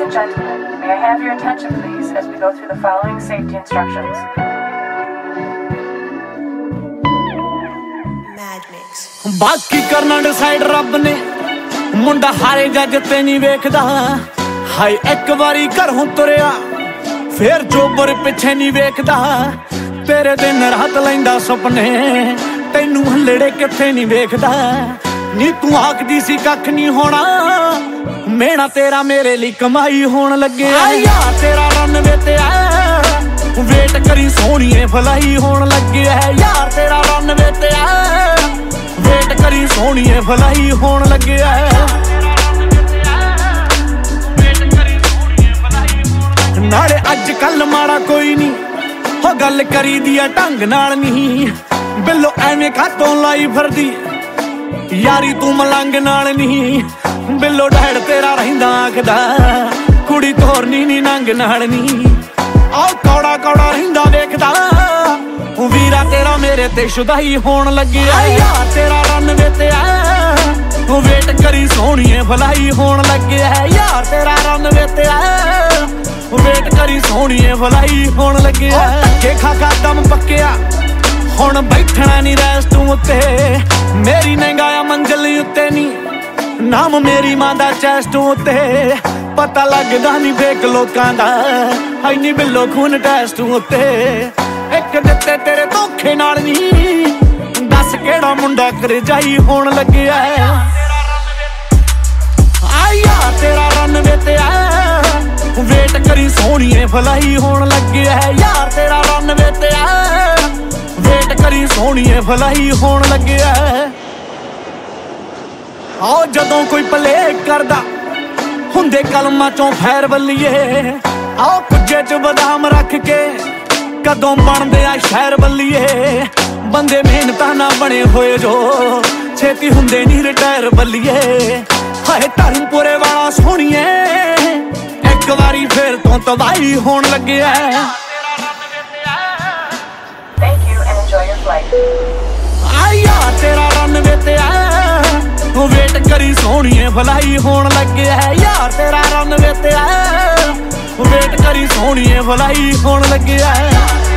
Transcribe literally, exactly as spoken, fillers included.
and gentlemen, may I have your attention please as we go through the following safety instructions. बाकी करना decide रब ने मुंडा हारे जग ते नहीं वेखदा हाय एक बारी घरों तुरिया फिर जोबर पिछे नहीं वेखदा तेरे दिन रात लैंदा सुपने तैनू हल्लड़े किथे नहीं वेखदा नी तू आखदी सी कख नहीं होना मेरा तेरा मेरे लिए कमाई होन लगे यार तेरा रन वे ते वेट करी सोहणीए फलाई होन लगे यार तेरा रन वे ते वेट करी सोहणीए फलाई होन लगे नाले अज कल माड़ा कोई नहीं हो गल करी दिया ढंग नाल नहीं बिल्लो एवें खातों लाई फिरदी यारी तू मलंग नाल नहीं बिल्लो डैड तेरा रहिंदा आखदा कुड़ी तोरनी नी नंग नाल नहीं आओ कौड़ा कौड़ा रहिंदा वेखदा वीरा तेरा मेरे ते शुदाई होन लगे यार तेरा रन वे ते वेट करी सोहणीए भलाई होन लगे यार तेरा रन वे ते वेट करी सोहणीए भलाई होन लगे धक्के खा खा दम पक्किया हुण बैठना नी रैस्ट उत्ते मेरी नंगाया मंजिल उत्ते नी नाम मेरी मां दा चैस्ट उत्ते पता लगदा नी फेक लोकां दा इन्नी बिल्लो खून टेस्ट उत्ते एक दिते तेरे धोखे नाल नी दस केड़ा मुंडा कर जाई होन लगे आया तेरा रन वे ते वेट करी सोहणीए फलाई होन लगे यार तेरा रन वे ते वेट करी सोहणीए फलाई होन लगे आओ जदों कोई प्ले करदा हुंदे कलमां चों फैर बल्लीए आओ कुज्जे च बदाम रख के कदों बनदे आ शहर बल्लीए बंदे मेहनतां ना बने होए जो छेती हुंदे नी रिटायर बल्लीए हाय धर्मपुरे वाला सोहणीए एक बारी फिर तो तबाही होन लगे Thank you and enjoy your flight. आया तेरा रन वे ते वेट करी सोहणीए भलाई होन लगे यार तेरा रन वे ते वेट करी सोहणीए भलाई होन लगे